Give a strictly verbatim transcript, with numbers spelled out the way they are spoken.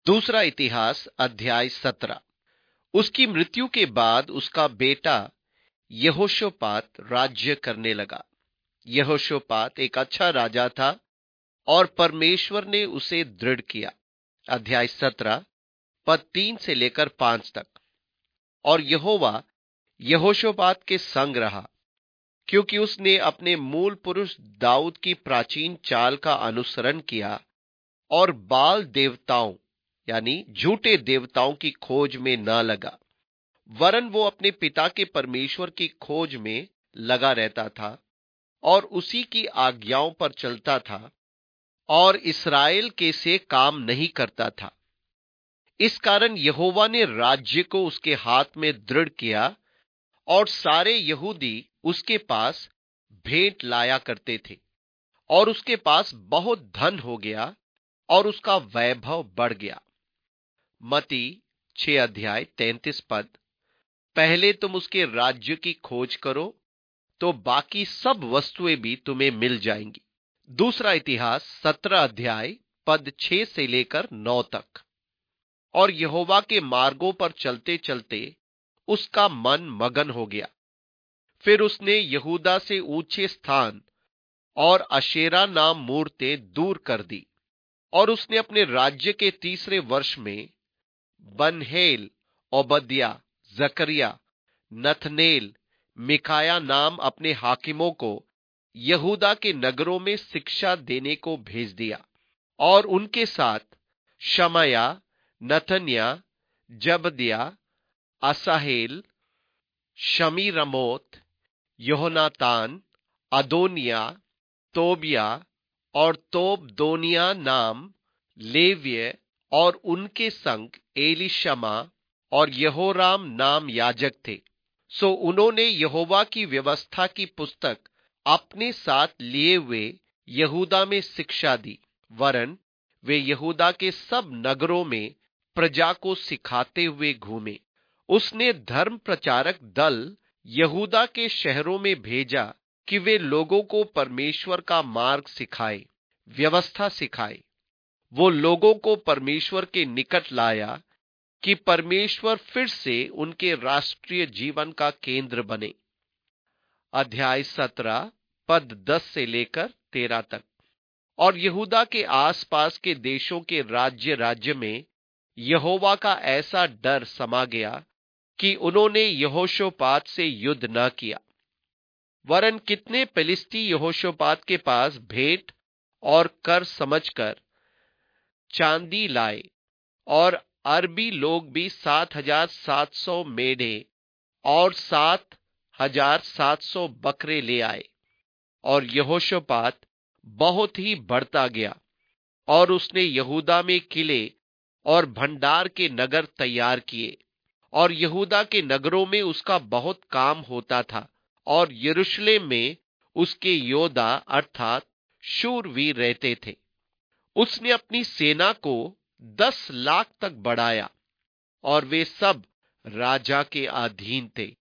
दूसरा इतिहास अध्याय सत्रह। उसकी मृत्यु के बाद उसका बेटा यहोशापात राज्य करने लगा। यहोशापात एक अच्छा राजा था और परमेश्वर ने उसे दृढ़ किया। अध्याय सत्रह पद तीन से लेकर पांच तक। और यहोवा यहोशापात के संग रहा, क्योंकि उसने अपने मूल पुरुष दाऊद की प्राचीन चाल का अनुसरण किया और बाल देवताओं यानी झूठे देवताओं की खोज में न लगा, वरन वो अपने पिता के परमेश्वर की खोज में लगा रहता था और उसी की आज्ञाओं पर चलता था और इस्राएल के से काम नहीं करता था। इस कारण यहोवा ने राज्य को उसके हाथ में दृढ़ किया और सारे यहूदी उसके पास भेंट लाया करते थे और उसके पास बहुत धन हो गया और उसका वैभव बढ़ गया। मती छह अध्याय तैंतीस पद। पहले तुम उसके राज्य की खोज करो तो बाकी सब वस्तुएं भी तुम्हें मिल जाएंगी। दूसरा इतिहास सत्रह अध्याय पद छह से लेकर नौ तक। और यहोवा के मार्गों पर चलते चलते उसका मन मगन हो गया। फिर उसने यहूदा से ऊंचे स्थान और अशेरा नाम मूर्तें दूर कर दी। और उसने अपने राज्य के तीसरे वर्ष में बनहेल, ओबद्या, जकरिया, नथनेल, मिकाया नाम अपने हाकिमों को यहूदा के नगरों में शिक्षा देने को भेज दिया। और उनके साथ शमया, नथन्या, जबदिया, असाहेल, शमीरमोत, योहनातान, अदोनिया, तोबिया और तोबदोनिया नाम लेव्य और उनके संग एलीशमा और यहोराम नाम याजक थे। सो उन्होंने यहोवा की व्यवस्था की पुस्तक अपने साथ लिए हुए यहूदा में शिक्षा दी, वरन वे यहूदा के सब नगरों में प्रजा को सिखाते हुए घूमे। उसने धर्म प्रचारक दल यहूदा के शहरों में भेजा कि वे लोगों को परमेश्वर का मार्ग सिखाए, व्यवस्था सिखाए। वो लोगों को परमेश्वर के निकट लाया कि परमेश्वर फिर से उनके राष्ट्रीय जीवन का केंद्र बने। अध्याय सत्रह पद दस से लेकर तेरह तक। और यहूदा के आसपास के देशों के राज्य राज्य में यहोवा का ऐसा डर समा गया कि उन्होंने यहोशापात से युद्ध न किया, वरन कितने फिलिस्ती यहोशापात के पास भेंट और कर समझकर चांदी लाए। और अरबी लोग भी सात हजार सात सौ मेढ़े और सात हजार सात सौ बकरे ले आए। और यहोशापात बहुत ही बढ़ता गया और उसने यहूदा में किले और भंडार के नगर तैयार किए। और यहूदा के नगरों में उसका बहुत काम होता था और यरूशलेम में उसके योद्धा अर्थात शूरवीर रहते थे। उसने अपनी सेना को दस लाख तक बढ़ाया और वे सब राजा के अधीन थे।